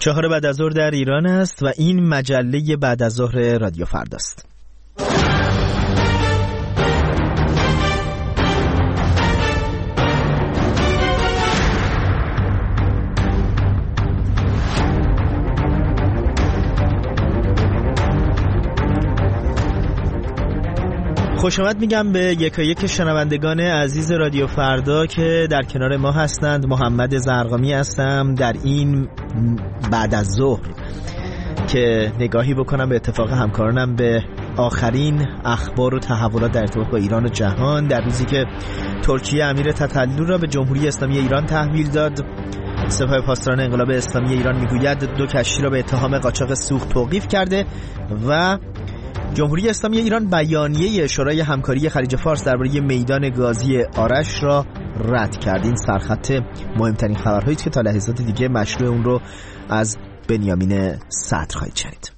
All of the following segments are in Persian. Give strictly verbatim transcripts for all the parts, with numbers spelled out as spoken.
چهار بعد از ظهر در ایران است و این مجله بعد از ظهر رادیو فرداست. خوش آمد میگم به یکایک شنوندگان عزیز رادیو فردا که در کنار ما هستند. محمد زرقامی هستم در این بعد از ظهر که نگاهی بکنم به اتفاق همکارانم به آخرین اخبار و تحولات در ارتباط با ایران و جهان در روزی که ترکیه امیر تتلو را به جمهوری اسلامی ایران تحویل داد. سپاه پاسداران انقلاب اسلامی ایران میگوید دو کشتی را به اتهام قاچاق سوخت توقیف کرده و جمهوری اسلامی ایران بیانیه شورای همکاری خلیج فارس درباره میدان گازی آرش را رد کرد. این سرخط مهمترین خبرهایی که تا لحظات دیگه مشروع اون رو از بنیامین صدر خواهید شنید.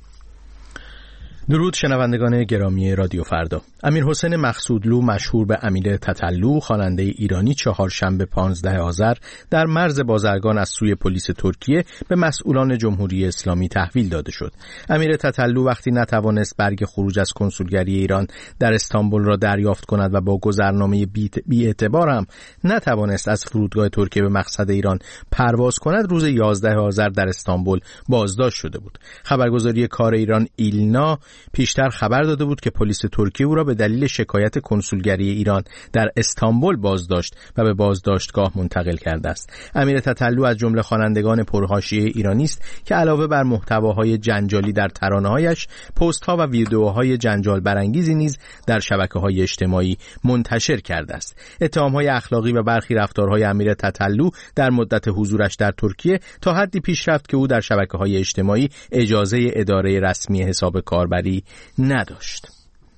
درود شنوندگان گرامی رادیو فردا. امیر حسین مقصودلو مشهور به امیر تتلو خواننده ایرانی چهارشنبه پانزده آذر در مرز بازرگان از سوی پلیس ترکیه به مسئولان جمهوری اسلامی تحویل داده شد. امیر تتلو وقتی نتوانست برگ خروج از کنسولگری ایران در استانبول را دریافت کند و با گذرنامه بی اعتبار هم نتوانست از فرودگاه ترکیه به مقصد ایران پرواز کند، روز یازده آذر در استانبول بازداشت شده بود. خبرگزاری کار ایران ایلنا پیشتر خبر داده بود که پلیس ترکیه او را به دلیل شکایت کنسولگری ایران در استانبول بازداشت و به بازداشتگاه منتقل کرده است. امیر تتلو از جمله خوانندگان پرحاشیه ایرانی است که علاوه بر محتواهای جنجالی در ترانه‌هایش، پست‌ها و ویدیوهای جنجال برانگیزی نیز در شبکه‌های اجتماعی منتشر کرده است. اتهام‌های اخلاقی و برخی رفتارهای امیر تتلو در مدت حضورش در ترکیه تا حدی پیش رفت که او در شبکه‌های اجتماعی اجازه اداره رسمی حساب کاربری نداشت.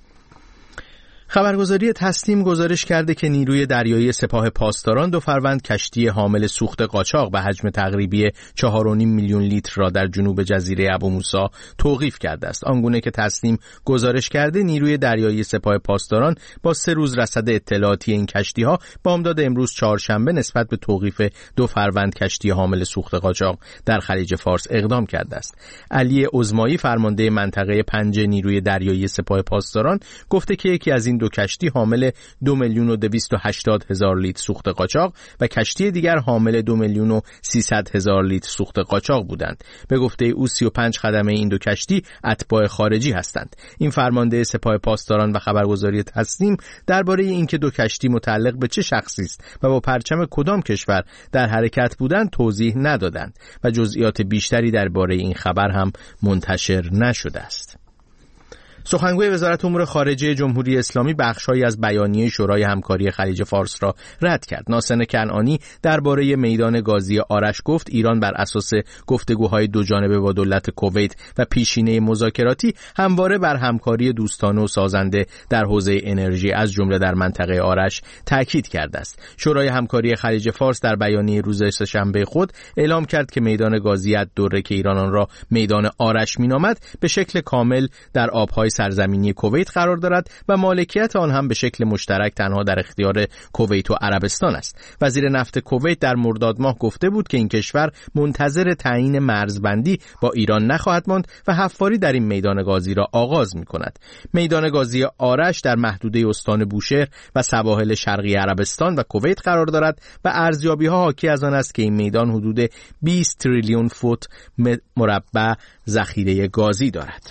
خبرگزاری تسنیم گزارش کرده که نیروی دریایی سپاه پاسداران دو فروند کشتی حامل سوخت قاچاق به حجم تقریبی چهار و نیم میلیون لیتر را در جنوب جزیره ابو موسی توقیف کرده است. آنگونه که تسنیم گزارش کرده نیروی دریایی سپاه پاسداران با سه روز رصد اطلاعاتی این کشتی‌ها بامداد امروز چهارشنبه نسبت به توقیف دو فروند کشتی حامل سوخت قاچاق در خلیج فارس اقدام کرده است. علی عظمایی فرمانده منطقه پنج نیروی دریایی سپاه پاسداران گفته که یکی از این دو کشتی حامل دو میلیون و دویست و هشتاد هزار لیتر سوخت قاچاق و کشتی دیگر حامل دو میلیون و سیصد هزار لیتر سوخت قاچاق بودند. به گفته او سی و پنج خدمه این دو کشتی اتباع خارجی هستند. این فرمانده سپاه پاسداران و خبرگزاری تسنیم درباره اینکه دو کشتی متعلق به چه شخصی است و با پرچم کدام کشور در حرکت بودند توضیح ندادند و جزئیات بیشتری درباره این خبر هم منتشر نشده است. سخنگوی وزارت امور خارجه جمهوری اسلامی بخش‌هایی از بیانیه شورای همکاری خلیج فارس را رد کرد. ناصر کنعانی درباره میدان گازی آرش گفت ایران بر اساس گفتگوهای دو جانبه با دولت کویت و پیشینه مذاکراتی همواره بر همکاری دوستانه و سازنده در حوزه انرژی از جمله در منطقه آرش تاکید کرده است. شورای همکاری خلیج فارس در بیانیه روز سه‌شنبه خود اعلام کرد که میدان گازی الدره که ایران آن را میدان آرش مینامد به شکل کامل در آب‌های سرزمینی کویت قرار دارد و مالکیت آن هم به شکل مشترک تنها در اختیار کویت و عربستان است. وزیر نفت کویت در مرداد ماه گفته بود که این کشور منتظر تعیین مرزبندی با ایران نخواهد ماند و حفاری در این میدان گازی را آغاز می‌کند. میدان گازی آرش در محدوده استان بوشهر و سواحل شرقی عربستان و کویت قرار دارد و ارزیابی‌ها حاکی از آن است که این میدان حدود بیست تریلیون فوت مربع ذخیره گازی دارد.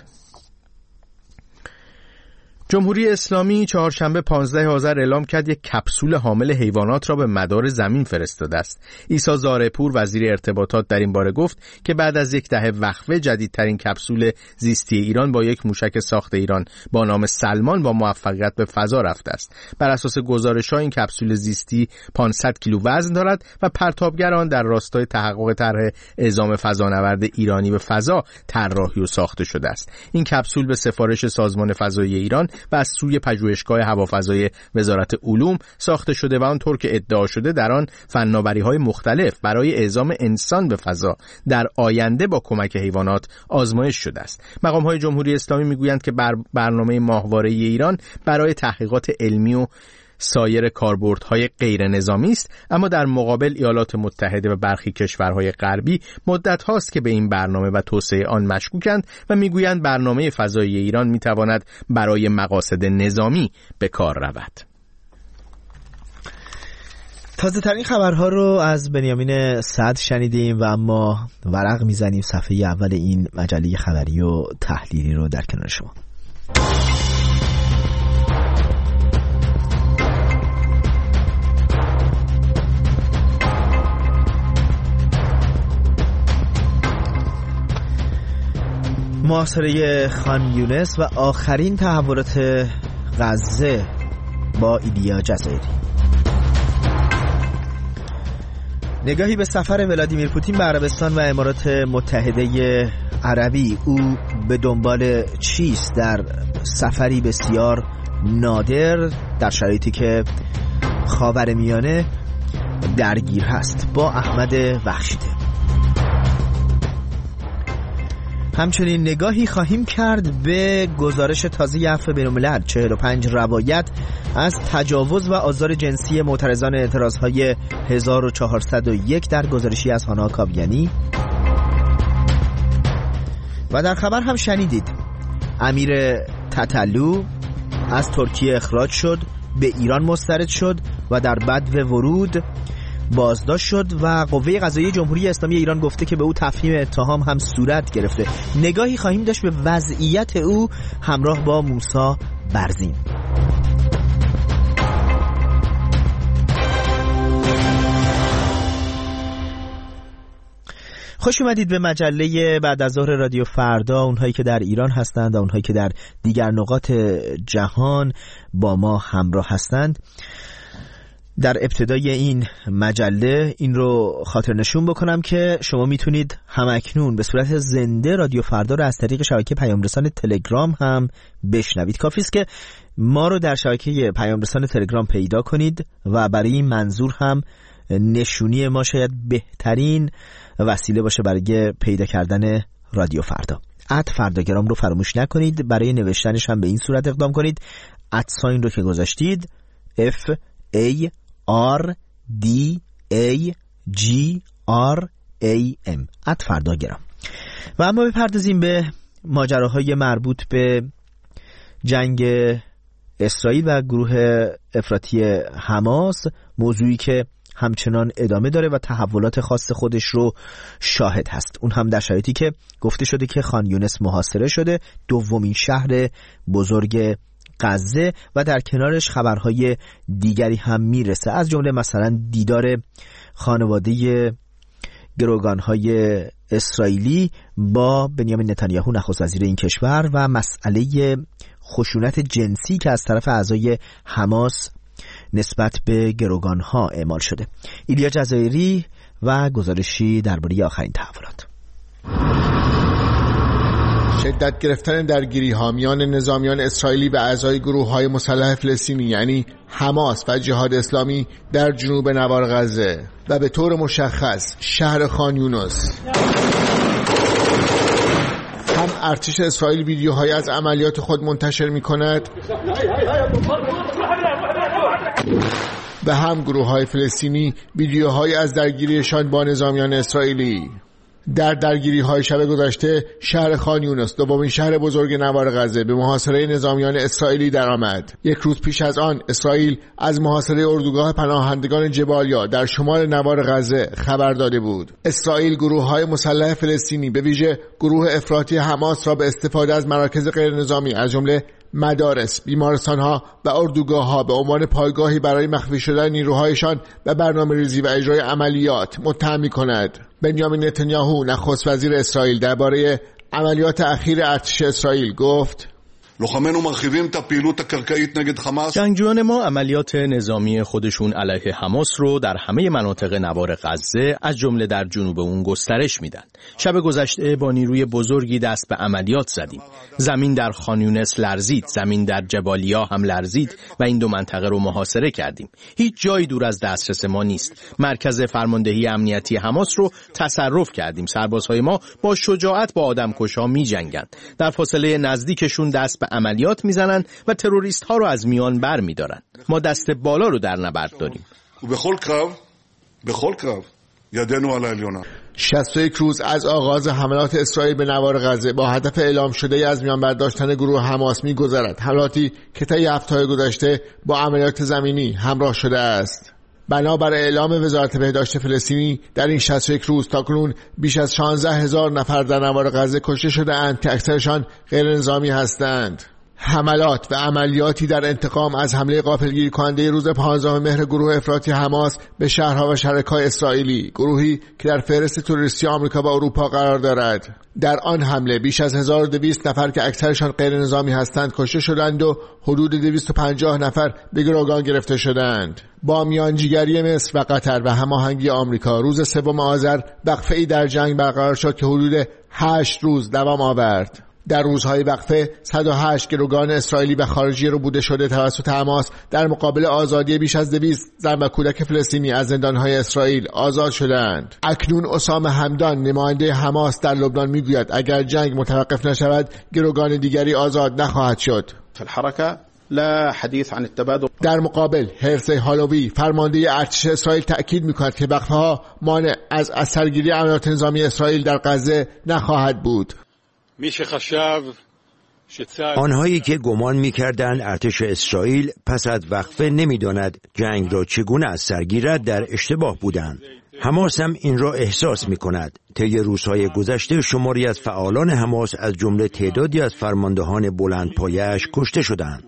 جمهوری اسلامی چهارشنبه پانزده آذر اعلام کرد یک کپسول حامل حیوانات را به مدار زمین فرستاده است. عیسی زارعپور وزیر ارتباطات در این باره گفت که بعد از یک دهه وقفه جدیدترین کپسول زیستی ایران با یک موشک ساخت ایران با نام سلمان با موفقیت به فضا رفته است. بر اساس گزارش‌ها این کپسول زیستی پانصد کیلو وزن دارد و پرتابگر آن در راستای تحقق طرح اعزام فضانورد ایرانی به فضا طراحی و ساخته شده است. این کپسول به سفارش سازمان فضایی ایران و از سوی پژوهشگاه هوافضای وزارت علوم ساخته شده و آنطور که ادعا شده در آن فناوری‌های مختلف برای اعزام انسان به فضا در آینده با کمک حیوانات آزمایش شده است. مقام‌های جمهوری اسلامی میگویند که بر برنامه ماهواره ایران برای تحقیقات علمی و سایر کاربردهای غیر نظامی است، اما در مقابل ایالات متحده و برخی کشورهای غربی مدت هاست که به این برنامه و توسعه آن مشکوکند و میگویند برنامه فضایی ایران میتواند برای مقاصد نظامی به کار رود. تازه ترین خبرها رو از بنیامین سعد شنیدیم و اما ورق میزنیم صفحه اول این مجله خبری و تحلیلی رو در کنار شما. محاصره خان یونس و آخرین تحولات غزه با ایلیا جزایری. نگاهی به سفر ولادیمیر پوتین به عربستان و امارات متحده عربی. او به دنبال چیست در سفری بسیار نادر در شرایطی که خاورمیانه درگیر هست؟ با احمد بخشیده. همچنین نگاهی خواهیم کرد به گزارش تازه عفو بین‌الملل، چهل و پنج روایت از تجاوز و آزار جنسی معترضان اعتراضهای هزار و چهارصد و یک در گزارشی از هانا کاویانی. و در خبر هم شنیدید امیر تتلو از ترکیه اخراج شد، به ایران مسترد شد و در بدو ورود بازداشت شد و قوه قضاییه جمهوری اسلامی ایران گفته که به او تفهیم اتهام هم صورت گرفته. نگاهی خواهیم داشت به وضعیت او همراه با موسی برزین. خوش اومدید به مجله بعد از ظهر رادیو فردا، اونهایی که در ایران هستند و اونهایی که در دیگر نقاط جهان با ما همراه هستند. در ابتدای این مجله این رو خاطر نشون بکنم که شما میتونید همکنون به صورت زنده رادیو فردا رو از طریق شبکه پیام رسان تلگرام هم بشنوید. کافی است که ما رو در شبکه پیام رسان تلگرام پیدا کنید و برای این منظور هم نشونی ما شاید بهترین وسیله باشه برای پیدا کردن رادیو فردا. ات فرداگرام رو فراموش نکنید، برای نوشتنش هم به این صورت اقدام کنید. ات ساین رو که گذاشتید F A R D A G R A M ات فرداگرام. و اما بپردازیم به ماجراهای مربوط به جنگ اسرائیل و گروه افراطی حماس، موضوعی که همچنان ادامه داره و تحولات خاص خودش رو شاهد هست. اون هم در شرایطی که گفته شده که خان یونس محاصره شده، دومین شهر بزرگ غزه، و در کنارش خبرهای دیگری هم میرسه، از جمله مثلا دیدار خانواده گروگانهای اسرائیلی با بنیامین نتانیاهو نخست وزیر این کشور و مسئله خشونت جنسی که از طرف اعضای حماس نسبت به گروگانها اعمال شده. ایلیا جزایری و گزارشی درباره آخرین تحولات. شدت گرفتن درگیری ها میان نظامیان اسرائیلی و اعضای گروه های مسلح فلسطینی یعنی حماس و جهاد اسلامی در جنوب نوار غزه و به طور مشخص شهر خان یونس. هم ارتش اسرائیل ویدیوهایی از عملیات خود منتشر می کند و هم گروه های فلسطینی ویدیوهایی از درگیریشان با نظامیان اسرائیلی. در درگیری های شب گذشته شهر خان یونس، دومین شهر بزرگ نوار غزه، به محاصره نظامیان اسرائیلی درآمد. یک روز پیش از آن اسرائیل از محاصره اردوگاه پناهندگان جبالیا در شمال نوار غزه خبر داده بود. اسرائیل گروه های مسلح فلسطینی به ویژه گروه افراطی حماس را به استفاده از مراکز غیر نظامی از جمله مدارس، بیمارستان‌ها و اردوگاه‌ها به عنوان پایگاهی برای مخفی شدن نیروهایشان و برنامه‌ریزی و اجرای عملیات متهم می‌کند. بنیامین نتانیاهو نخست وزیر اسرائیل درباره عملیات اخیر ارتش اسرائیل گفت: جنگجویان ما عملیات نظامی خودشون علیه حماس رو در همه مناطق نوار غزه از جمله در جنوب اون گسترش میدن. شب گذشته با نیروی بزرگی دست به عملیات زدیم. زمین در خان یونس لرزید، زمین در جبالیا هم لرزید و این دو منطقه رو محاصره کردیم. هیچ جایی دور از دسترس ما نیست. مرکز فرماندهی امنیتی حماس رو تصرف کردیم. سربازهای ما با شجاعت با آدمکش‌ها می‌جنگند. در فاصله نزدیکشون دست به به عملیات میزنن و تروریست ها رو از میان بر میدارن. ما دست بالا رو در نبرد داریم. و به کل کرب به کل کرب یدنو علی الیونا. شصت و یک روز از آغاز حملات اسرائیل به نوار غزه با هدف اعلام شده از میان برداشتن گروه حماس می‌گذرد. حملاتی که طی هفته‌های گذشته با عملیات زمینی همراه شده است. بنابر اعلام وزارت بهداشت فلسطینی در این شصت و یک روز تاکنون بیش از شانزده هزار نفر در نوار غزه کشته شده‌اند که اکثرشان غیر نظامی هستند. حملات و عملیاتی در انتقام از حمله غافلگیر کننده روز پانزدهم مهر گروه افراطی حماس به شهرها و شرکای اسرائیلی، گروهی که در فهرست تروریستی آمریکا و اروپا قرار دارد. در آن حمله بیش از هزار و دویست نفر که اکثرشان غیر نظامی هستند کشته شدند و حدود دویست و پنجاه نفر به گروگان گرفته شدند. با میانجیگری مصر و قطر و هماهنگی آمریکا روز سوم آذر وقفه‌ای در جنگ برقرار شد که حدود هشت روز دوام آورد. در روزهای وقفه صد و هشت گروگان اسرائیلی و خارجی رو بوده شده توسط حماس در مقابل آزادی بیش از دویست زن و کودک فلسطینی از زندانهای اسرائیل آزاد شدند. اکنون اسامه همدان نماینده حماس در لبنان میگوید اگر جنگ متوقف نشود گروگان دیگری آزاد نخواهد شد. الحركه لا حدیث عن التبادل. در مقابل هرسه هالوی فرمانده ارتش اسرائیل تأکید میکند که وقفه‌ها مانع از اثرگیری عملیات نظامی اسرائیل در غزه نخواهد بود. آنهایی که گمان می‌کردند ارتش اسرائیل پس از وقفه نمی‌داند جنگ را چگونه از سر گیرد در اشتباه بودند. حماس هم این را احساس می‌کند. طی روزهای گذشته شماری از فعالان حماس از جمله تعدادی از فرماندهان بلندپایه‌اش کشته شدند.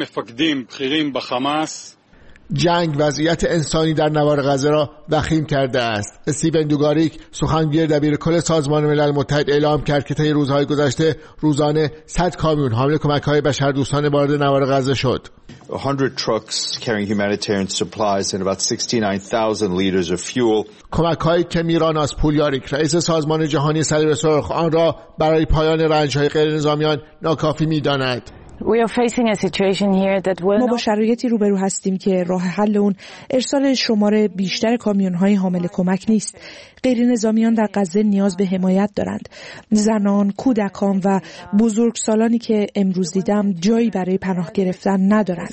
جنگ وضعیت انسانی در نوار غزه را وخیم کرده است. استیون دوگاریک سخنگوی دبیرکل سازمان ملل متحد اعلام کرد که طی روزهای گذشته روزانه صد کامیون حامل کمک‌های بشردوستانه وارد نوار غزه شد. one hundred trucks carrying humanitarian supplies and about sixty-nine thousand liters of fuel. کمک‌هایی که میراناس پولیاریک رئیس سازمان جهانی صلیب سرخ آن را برای پایان رنج‌های غیرنظامیان ناکافی می‌داند. ما با شرایطی روبرو هستیم که راه حل اون ارسال شمار بیشتر کامیون‌های حامل کمک نیست. غیر نظامیان در غزه نیاز به حمایت دارند. زنان، کودکان و بزرگسالانی که امروز دیدم جایی برای پناه گرفتن ندارند.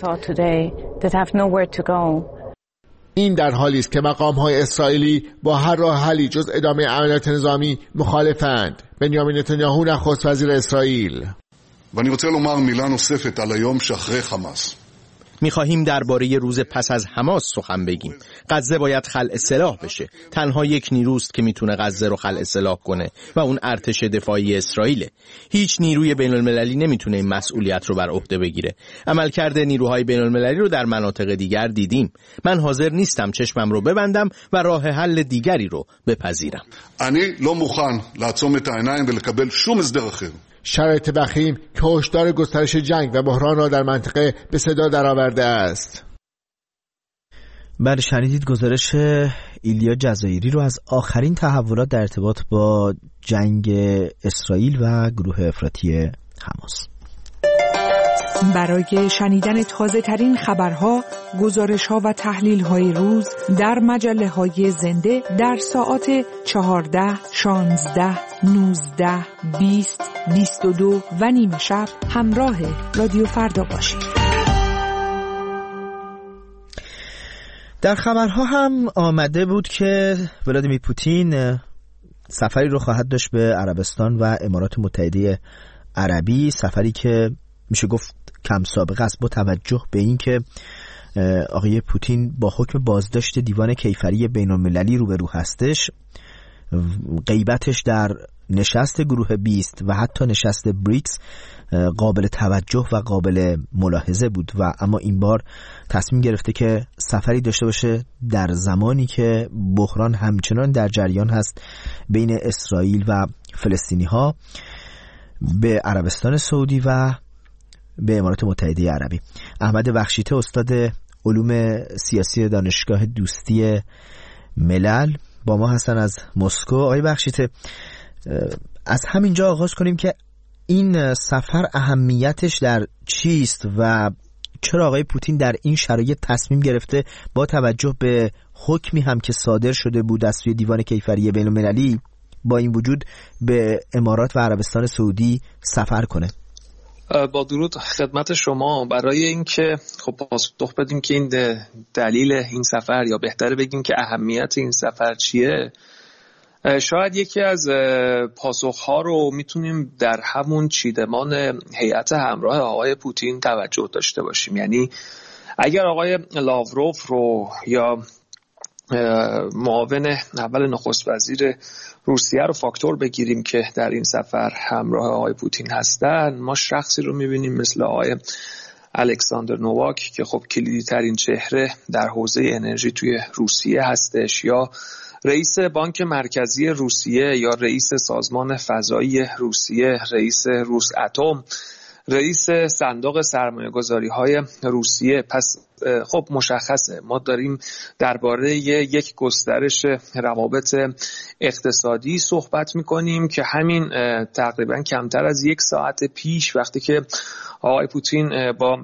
این در حالی است که مقام‌های اسرائیلی با هر راه حلی جز ادامه عملیات نظامی مخالفند. بنیامین نتانیاهو نخست وزیر اسرائیل: ואני רוצה לומר מילה נוספת על היום שאחרי חמאס. می‌خواهیم درباره روز پس از حماس سخن بگیم. غزه باید خلع سلاح بشه. تنها یک نیروست که میتونه غزه رو خلع سلاح کنه و اون ارتش دفاعی اسرائیله. هیچ نیروی بین‌المللی نمیتونه این مسئولیت رو بر عهده بگیره. عملکرد نیروهای بین‌المللی رو در مناطق دیگر دیدیم. من حاضر نیستم چشمم رو ببندم و راه حل دیگری رو بپذیرم. אני לא מוכן לעצום את העיניים ולקבל שום הסדר אחר. شرایط وخیم که هشدار گسترش جنگ و بحران را در منطقه به صدا درآورده است. بله، شنیدید گزارش ایلیا جزایری رو از آخرین تحولات در ارتباط با جنگ اسرائیل و گروه افراطی حماس. برای شنیدن تازه ترین خبرها، گزارش ها و تحلیل های روز در مجله های زنده در ساعات چهارده، شانزده، نوزده، بیست، بیست و دو و نیمه شب همراه رادیو فردا باشید. در خبرها هم آمده بود که ولادیمیر پوتین سفری رو خواهد داشت به عربستان و امارات متحده عربی، سفری که میشه گفت کم سابقه است با توجه به این که آقای پوتین با حکم بازداشت دیوان کیفری بین‌المللی روبرو هستش. غیبتش در نشست گروه بیست و حتی نشست بریکس قابل توجه و قابل ملاحظه بود و اما این بار تصمیم گرفته که سفری داشته باشه در زمانی که بحران همچنان در جریان هست بین اسرائیل و فلسطینی ها، به عربستان سعودی و به امارات متحده عربی. احمد بخشیته استاد علوم سیاسی دانشگاه دوستی ملل با ما هستن از مسکو. آقای بخشیته، از همینجا آغاز کنیم که این سفر اهمیتش در چیست و چرا آقای پوتین در این شرایط تصمیم گرفته با توجه به حکمی هم که صادر شده بود از سوی دیوان کیفری بین‌المللی با این وجود به امارات و عربستان سعودی سفر کنه؟ با درود خدمت شما. برای اینکه خب پاسخ بدیم که این دلیل این سفر یا بهتره بگیم که اهمیت این سفر چیه، شاید یکی از پاسخ‌ها رو میتونیم در همون چیدمان هیئت همراه آقای پوتین توجه داشته باشیم. یعنی اگر آقای لاوروف رو یا معاون اول نخست وزیر روسیه رو فاکتور بگیریم که در این سفر همراه آقای پوتین هستن، ما شخصی رو میبینیم مثل آقای الکساندر نوواک که خب کلیدی ترین چهره در حوزه انرژی توی روسیه هستش، یا رئیس بانک مرکزی روسیه، یا رئیس سازمان فضایی روسیه، رئیس روس اتم، رئیس صندوق سرمایه‌گذاری های روسیه. پس خب مشخصه ما داریم درباره یک گسترش روابط اقتصادی صحبت میکنیم که همین تقریبا کمتر از یک ساعت پیش وقتی که آقای پوتین با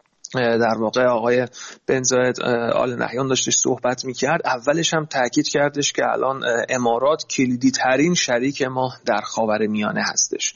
در واقع آقای بن زاید آل نهیان داشتش صحبت میکرد، اولش هم تاکید کردش که الان امارات کلیدی ترین شریک ما در خاورمیانه هستش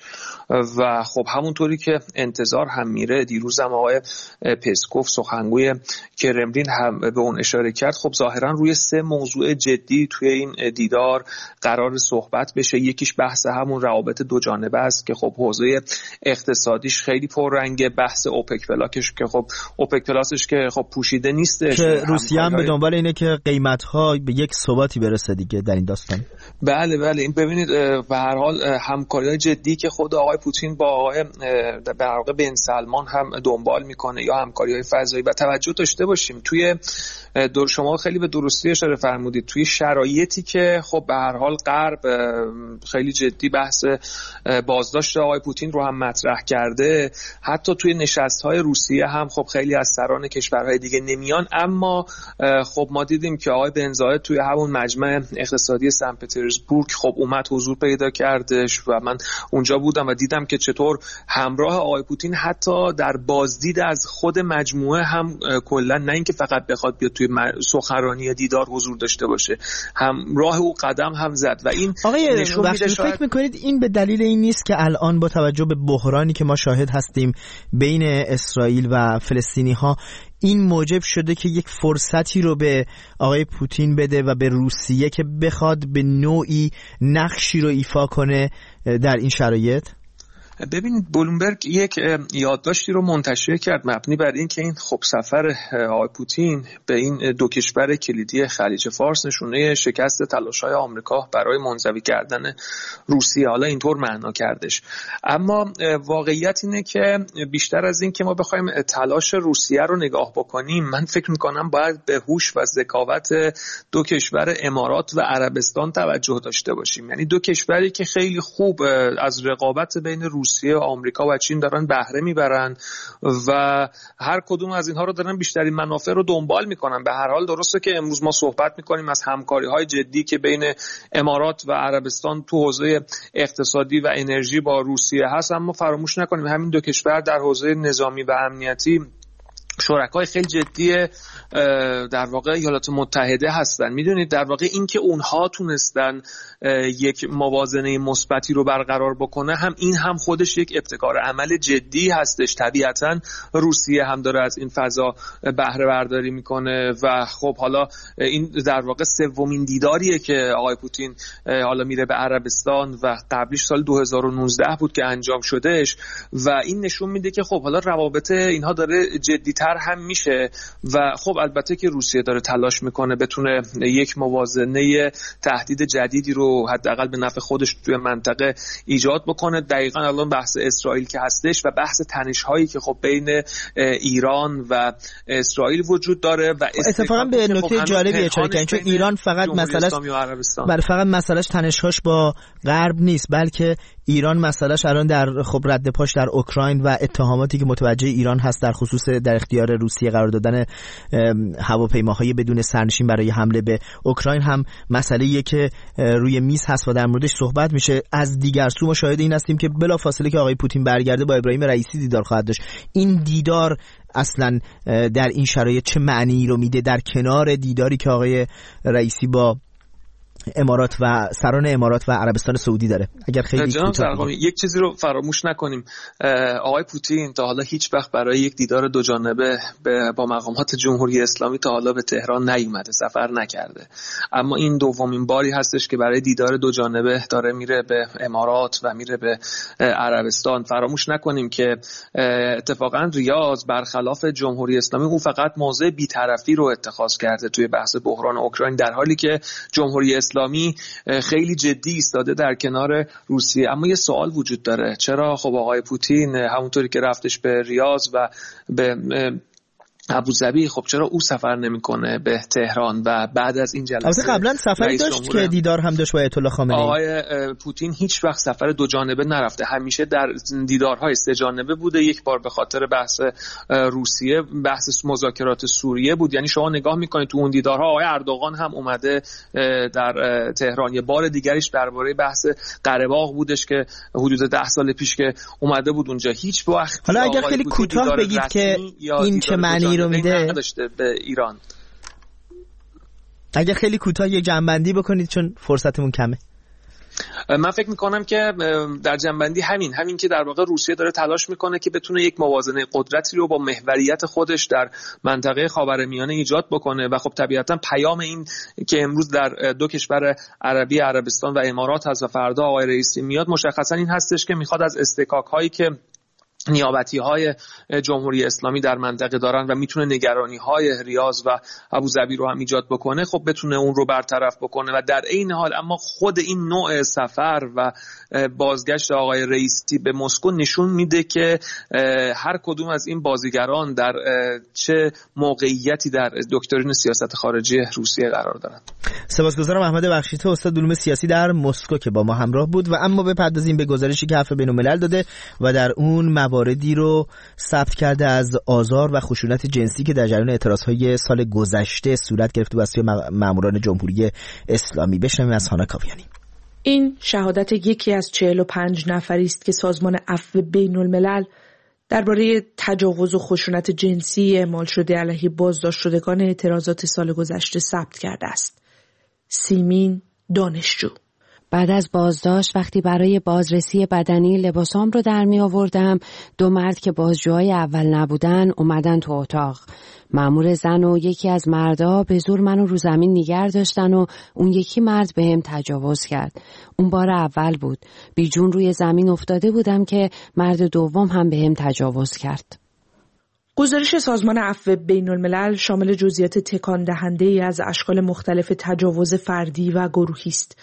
و خب همونطوری که انتظار هم میره، دیروز هم آقای پسکوف سخنگوی کرملین هم به اون اشاره کرد، خب ظاهرا روی سه موضوع جدی توی این دیدار قرار صحبت بشه. یکیش بحث همون روابط دو جانبه است که خب حوزه اقتصادیش خیلی پررنگه، بحث اوپک پلاکش که خب اوپک پلاسش که خب پوشیده نیستش، که روسیه هم به دنبال اینه که قیمت‌ها به یک ثباتی برسه دیگه در این داستان. بله بله این ببینید به هر حال همکاری‌های جدی که خود آقای پوتین با آقای به واقع بن سلمان هم دنبال میکنه یا همکاری‌های فضایی، و توجه داشته باشیم توی دور شما خیلی به درستی اشاره فرمودید، توی شرایطی که خب به هر حال غرب خیلی جدی بحث بازداشت آقای پوتین رو هم مطرح کرده، حتی توی نشست‌های روسیه هم خب خیلی از سران کشورهای دیگه نمیان، اما خب ما دیدیم که آقای بن زاید توی همون مجمع اقتصادی سن پترزبورگ خب اومد حضور پیدا کردش و من اونجا بودم و دیدم که چطور همراه آقای پوتین حتی در بازدید از خود مجموعه هم کلا نه اینکه فقط بخواد بیاد توی سخنرانی یا دیدار حضور داشته باشه، همراه او قدم هم زد و این آقای وقتی شاید... فکر میکنید این به دلیل این نیست که الان با توجه به بحرانی که ما شاهد هستیم بین اسرائیل و فلسطینی ها این موجب شده که یک فرصتی رو به آقای پوتین بده و به روسیه که بخواد به نوعی نقشی رو ایفا کنه در این شرایط؟ ببینید بلومبرگ یک یادداشتی رو منتشر کرد مبنی بر این که این خب سفر آقای پوتین به این دو کشور کلیدی خلیج فارس نشونه شکست تلاش‌های آمریکا برای منزوی کردن روسیه، حالا اینطور معنا کردش. اما واقعیت اینه که بیشتر از این که ما بخوایم تلاش روسیه رو نگاه بکنیم، من فکر می‌کنم باید به هوش و ذکاوت دو کشور امارات و عربستان توجه داشته باشیم. یعنی دو کشوری که خیلی خوب از رقابت بین روسیه روسیه و آمریکا و چین دارن بهره میبرن و هر کدوم از اینها رو دارن بیشترین منافع رو دنبال میکنن. به هر حال درسته که امروز ما صحبت میکنیم از همکاری‌های جدی که بین امارات و عربستان تو حوزه اقتصادی و انرژی با روسیه هست، اما فراموش نکنیم همین دو کشور در حوزه نظامی و امنیتی شرکای خیلی جدی در واقع ایالات متحده هستن. میدونید در واقع این که اونها تونستن یک موازنه مثبتی رو برقرار بکنه، هم این هم خودش یک ابتکار عمل جدی هستش. طبیعتاً روسیه هم داره از این فضا بهره برداری میکنه و خب حالا این در واقع سومین دیداریه که آقای پوتین حالا میره به عربستان و قبلیش سال دو هزار و نوزده بود که انجام شدهش و این نشون میده که خب حالا روابط اینها داره جدی‌تر هم میشه و خب البته که روسیه داره تلاش میکنه بتونه یک موازنه تهدید جدیدی رو حداقل به نفع خودش توی منطقه ایجاد بکنه. دقیقاً الان بحث اسرائیل که هستش و بحث تنش‌هایی که خب بین ایران و اسرائیل وجود داره و اتفاقا به نکته خب جالبی اشاره کردین، چون ایران فقط مسئلهش برای فقط مسئلهش تنش‌هاش با غرب نیست، بلکه ایران مسئلهش الان در خب رد پاش در اوکراین و اتهاماتی که متوجه ایران هست در خصوص در اختیار روسیه قرار دادن هواپیماهای بدون سرنشین برای حمله به اوکراین هم مسئله‌ایه که روی میز هست و در موردش صحبت میشه. از دیگر سو ما شاهد این هستیم که بلافاصله که آقای پوتین برگرده با ابراهیم رئیسی دیدار خواهد داشت. این دیدار اصلا در این شرایط چه معنی رو میده در کنار دیداری که آقای رئیسی با امارات و سران امارات و عربستان سعودی داره. اگر خیلی زرقامی یک چیزی رو فراموش نکنیم، آقای پوتین تا حالا هیچ وقت برای یک دیدار دو جانبه با مقامات جمهوری اسلامی تا حالا به تهران نیومده، سفر نکرده، اما این دومین باری هستش که برای دیدار دو جانبه داره میره به امارات و میره به عربستان. فراموش نکنیم که اتفاقا ریاض برخلاف جمهوری اسلامی اون فقط موضع بی‌طرفی رو اتخاذ کرده توی بحث بحران اوکراین، در حالی که جمهوری اسلامی خیلی جدی ایستاده در کنار روسیه. اما یه سوال وجود داره، چرا خب آقای پوتین همونطوری که رفتش به ریاض و به ابوظبی، خب چرا او سفر نمیکنه به تهران و بعد از این جلسه؟ البته قبلا سفری داشت که دیدار هم داشت با آیت الله خامنه‌ای. آقای پوتین هیچ وقت سفر دو جانبه نرفته، همیشه در دیدارهای سه جانبه بوده. یک بار به خاطر بحث روسیه، بحث مذاکرات سوریه بود. یعنی شما نگاه میکنید تو اون دیدارها آقای اردوغان هم اومده در تهران. یه بار دیگریش درباره بحث قره باغ بودش که حدود ده سال پیش که اومده بود اونجا. هیچ وقت حالا اگر خیلی کوتاه بگید که این چه معنی رو میده نداشته به ایران، اگه خیلی کوتاه یه جنبندی بکنید چون فرصتمون کمه. من فکر میکنم که در جنبندی همین همین که در واقع روسیه داره تلاش میکنه که بتونه یک موازنه قدرتی رو با محوریت خودش در منطقه خاورمیانه ایجاد بکنه و خب طبیعتا پیام این که امروز در دو کشور عربی عربستان و امارات هست و فردا آقای رئیسی میاد، مشخصا این هستش که میخواد از استکاک هایی که نیابتی‌های جمهوری اسلامی در منطقه دارن و میتونه نگرانی‌های ریاض و ابوظبی رو هم ایجاد بکنه، خب بتونه اون رو برطرف بکنه. و در این حال اما خود این نوع سفر و بازگشت آقای رئیسی به مسکو نشون میده که هر کدوم از این بازیگران در چه موقعیتی در دکترین سیاست خارجی روسیه قرار دارن. سپاسگزارم احمد بخشی‌تو، استاد علوم سیاسی در مسکو که با ما همراه بود. و اما بپردازیم به گزارشی که هفته بین‌الملل داده و در اون مواردی رو ثبت کرده از آزار و خشونت جنسی که در جریان اعتراضهای سال گذشته صورت گرفته بر سوی ماموران جمهوری اسلامی. بشنویم از هانا کاویانی. این شهادت یکی از چهل و پنج نفری است که سازمان عفو بین‌الملل درباره تجاوز و خشونت جنسی اعمال شده علیه بازداشت شدگان اعتراضات سال گذشته ثبت کرده است. سیمین دانشجو: بعد از بازداشت وقتی برای بازرسی بدنی لباسام رو در می آوردم، دو مرد که بازجوهای اول نبودن اومدن تو اتاق. مأمور زن و یکی از مردا به زور منو رو زمین نگه داشتن و اون یکی مرد بهم تجاوز کرد. اون بار اول بود. بیجون روی زمین افتاده بودم که مرد دوم هم بهم تجاوز کرد. گزارش سازمان عفو بین‌الملل شامل جزئیات تکان دهنده از اشکال مختلف تجاوز فردی و گروهی است.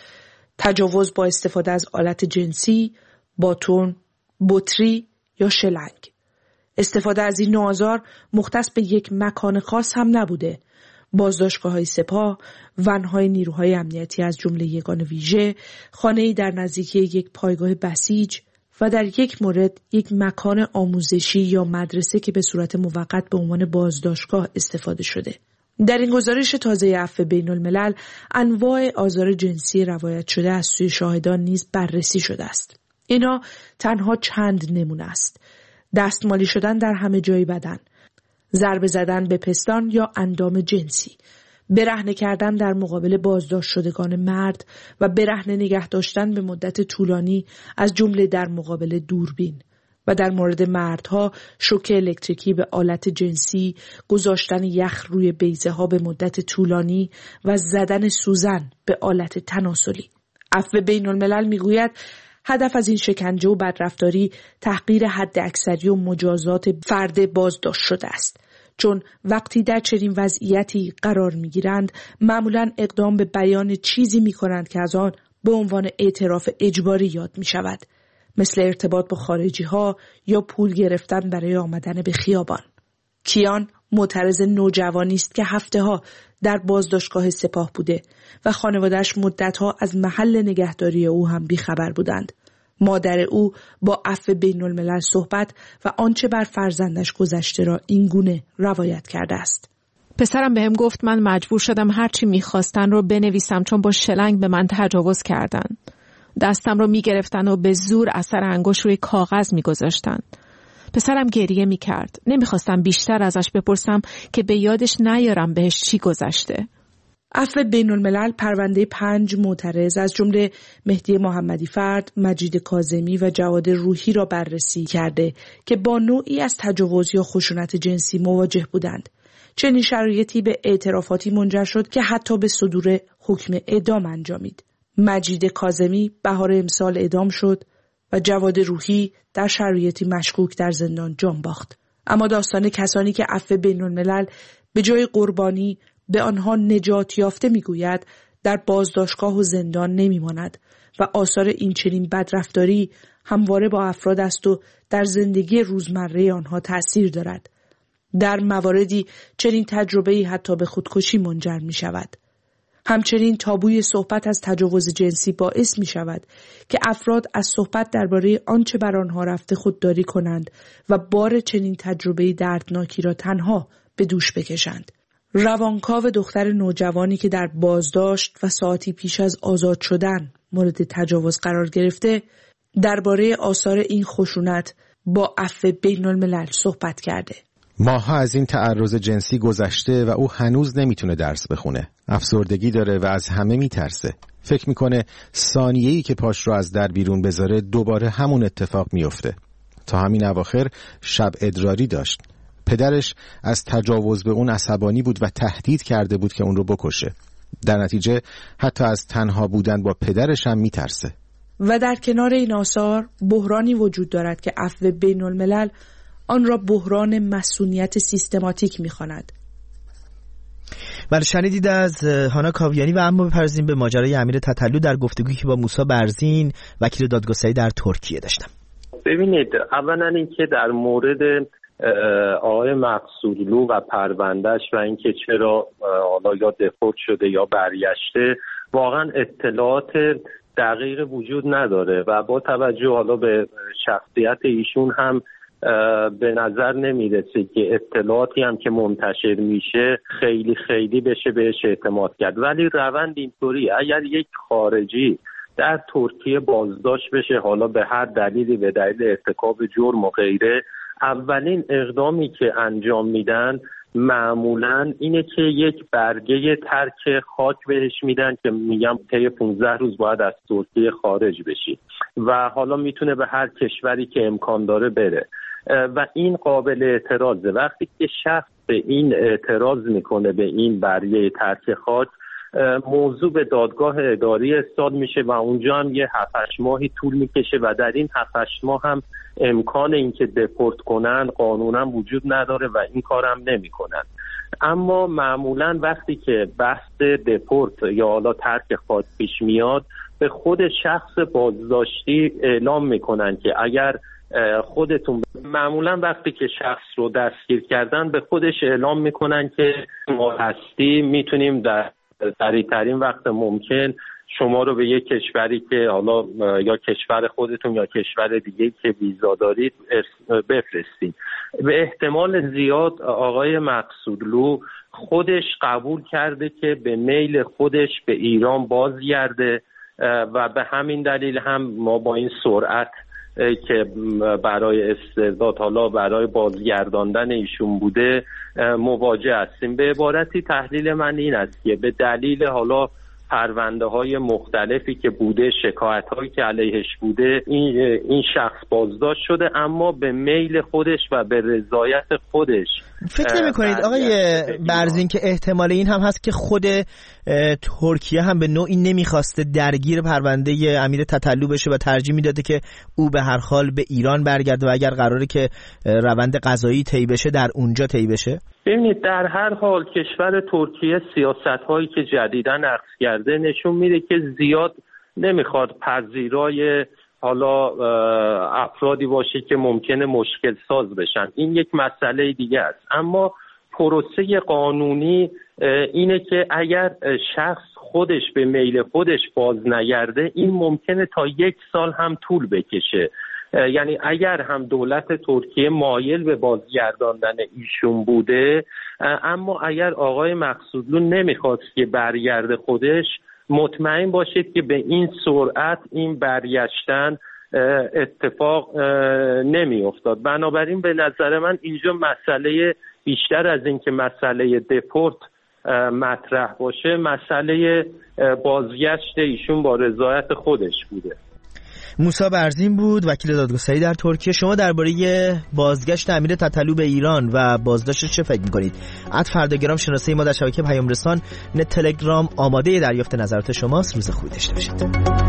تجاوز با استفاده از آلت جنسی، باتون، بطری یا شلنگ. استفاده از این نوع آزار مختص به یک مکان خاص هم نبوده. بازداشتگاه‌های سپاه، ون‌های نیروهای امنیتی از جمله یگان ویژه، خانه‌ای در نزدیکی یک پایگاه بسیج و در یک مورد یک مکان آموزشی یا مدرسه که به صورت موقت به عنوان بازداشتگاه استفاده شده. در این گزارش تازه عفو بین‌الملل انواع آزار جنسی روایت شده از سوی شاهدان نیز بررسی شده است. اینا تنها چند نمونه است: دستمالی شدن در همه جای بدن، ضربه زدن به پستان یا اندام جنسی، برهنه کردن در مقابل بازداشت شدگان مرد و برهنه نگه داشتن به مدت طولانی از جمله در مقابل دوربین، و در مورد مردها شوک الکتریکی به آلت جنسی، گذاشتن یخ روی بیضه ها به مدت طولانی و زدن سوزن به آلت تناسلی. عفو بین‌الملل میگوید هدف از این شکنجه و بدرفتاری تحقیر حد اکثری و مجازات فرد بازداشت شده است، چون وقتی در چنین وضعیتی قرار میگیرند معمولاً اقدام به بیان چیزی میکنند که از آن به عنوان اعتراف اجباری یاد میشود، مثل ارتباط با خارجی ها یا پول گرفتن برای آمدن به خیابان. کیان معترض نوجوانی است که هفته ها در بازداشتگاه سپاه بوده و خانواده‌اش مدت‌ها از محل نگهداری او هم بیخبر بودند. مادر او با عفو بین‌الملل صحبت و آنچه بر فرزندش گذشته را این گونه روایت کرده است. پسرم بهم گفت من مجبور شدم هرچی میخواستن رو بنویسم چون با شلنگ به من تجاوز کردن. دستم رو میگرفتن و به زور اثر انگشت روی کاغذ میگذاشتن. پسرم گریه میکرد. نمیخواستم بیشتر ازش بپرسم که به یادش نیارم بهش چی گذشته. عفو بین الملل پرونده پنج معترض از جمله مهدی محمدی فرد، مجید کاظمی و جواد روحی را بررسی کرده که با نوعی از تجاوز یا خشونت جنسی مواجه بودند. چنین شرایطی به اعترافاتی منجر شد که حتی به صدور حکم اعدام انجامید. مجید کاظمی بهار امسال اعدام شد و جواد روحی در شرایطی مشکوک در زندان جان باخت. اما داستان کسانی که عفو بین الملل به جای قربانی به آنها نجات یافته میگوید در بازداشتگاه و زندان نمیماند و آثار این چنین بدرفتاری همواره با افراد است و در زندگی روزمره آنها تأثیر دارد. در مواردی چنین تجربه‌ای حتی به خودکشی منجر می شود. همچنین تابوی صحبت از تجاوز جنسی باعث می شود که افراد از صحبت درباره آنچه بر آنها رفته خودداری کنند و بار چنین تجربه‌ای دردناکی را تنها به دوش بکشند. روانکاو دختر نوجوانی که در بازداشت و ساعتی پیش از آزاد شدن مورد تجاوز قرار گرفته درباره آثار این خشونت با عفو بین الملل صحبت کرده. ماها از این تعرض جنسی گذشته و او هنوز نمیتونه درس بخونه. افسردگی داره و از همه میترسه. فکر میکنه ثانیه‌ای که پاش رو از در بیرون بذاره دوباره همون اتفاق میفته. تا همین اواخر شب ادراری داشت. پدرش از تجاوز به اون عصبانی بود و تهدید کرده بود که اون رو بکشه. در نتیجه حتی از تنها بودن با پدرش هم میترسه. و در کنار این آثار بحرانی وجود دارد که عفو بین الملل آن را بحران مسئولیت سیستماتیک می‌خواند. بله، شنیدید از هانا کاویانی. و اما بپرزیم به ماجرای امیر تتلو در گفتگویی که با موسی برزین وکیل دادگستری در ترکیه داشتم. ببینید، اولا اینکه در مورد آقای مقصودلو و پروندهش و اینکه چرا حالا یا دفورت شده یا برگشته، واقعا اطلاعات دقیق وجود نداره و با توجه حالا به شخصیت ایشون هم به نظر نمیرسه که اطلاعاتی هم که منتشر میشه خیلی خیلی بشه بهش اعتماد کرد. ولی روند اینطوری، اگر یک خارجی در ترکیه بازداشت بشه، حالا به هر دلیلی، به دلیل ارتکاب جرم و غیره، اولین اقدامی که انجام میدن معمولاً اینه که یک برگه ترک خاک بهش میدن که میگم طی پانزده روز باید از ترکیه خارج بشی و حالا میتونه به هر کشوری که امکان داره بره و این قابل اعتراضه. وقتی که شخص به این اعتراض میکنه، به این برگه ترک خاک، موضوع به دادگاه اداری ارسال میشه و اونجا هم یه هفت هشت ماهی طول میکشه و در این هفت هشت ماه هم امکان اینکه دپورت کنن قانونا وجود نداره و این کارم نمیکنن. اما معمولا وقتی که بحث دپورت یا حالا ترک خاک پیش میاد، به خود شخص بازداشتی اعلام میکنن که اگر خودتون، معمولا وقتی که شخص رو دستگیر کردن به خودش اعلام میکنن که ما هستی، میتونیم در سریع‌ترین وقت ممکن شما رو به یک کشوری که حالا یا کشور خودتون یا کشور دیگه که ویزا دارید بفرستید. به احتمال زیاد آقای مقصودلو خودش قبول کرده که به میل خودش به ایران بازگرده و به همین دلیل هم ما با این سرعت که برای استرداد، حالا برای بازگرداندن ایشون بوده، مواجه هستیم. به عبارتی تحلیل من این است که به دلیل حالا پرونده های مختلفی که بوده، شکایت هایی که علیهش بوده، این این شخص بازداشت شده، اما به میل خودش و به رضایت خودش. فکر نمی کنید آقای برزین که احتمال این هم هست که خود ترکیه هم به نوعی نمیخواسته درگیر پرونده امیر تتلو بشه و ترجیح میداده که او به هر حال به ایران برگرده و اگر قراره که روند قضایی طی بشه در اونجا طی بشه؟ ببینید، در هر حال کشور ترکیه سیاست هایی که جدیداً اخذ کرده نشون میده که زیاد نمیخواد پذیرای حالا افرادی باشه که ممکنه مشکل ساز بشن. این یک مسئله دیگه است. اما پروسه قانونی اینه که اگر شخص خودش به میل خودش باز نگرده، این ممکنه تا یک سال هم طول بکشه. یعنی اگر هم دولت ترکیه مایل به بازگرداندن ایشون بوده، اما اگر آقای مقصودلو نمیخواست که برگرده خودش، مطمئن باشید که به این سرعت این برگشتن اتفاق نمی افتاد. بنابراین به نظر من اینجا مسئله بیشتر از این که مسئله دپورت مطرح باشه مسئله بازگشت ایشون با رضایت خودش بوده. موسی برزین بود، وکیل دادگستری در ترکیه. شما درباره بازگشت امیر تتلو به ایران و بازداشتش چه فکر می‌کنید؟ ات فرداگرام شناسه ما در شبکه پیام رسان نه تلگرام آماده دریافت نظرات شماست. روز خوبی داشته باشید.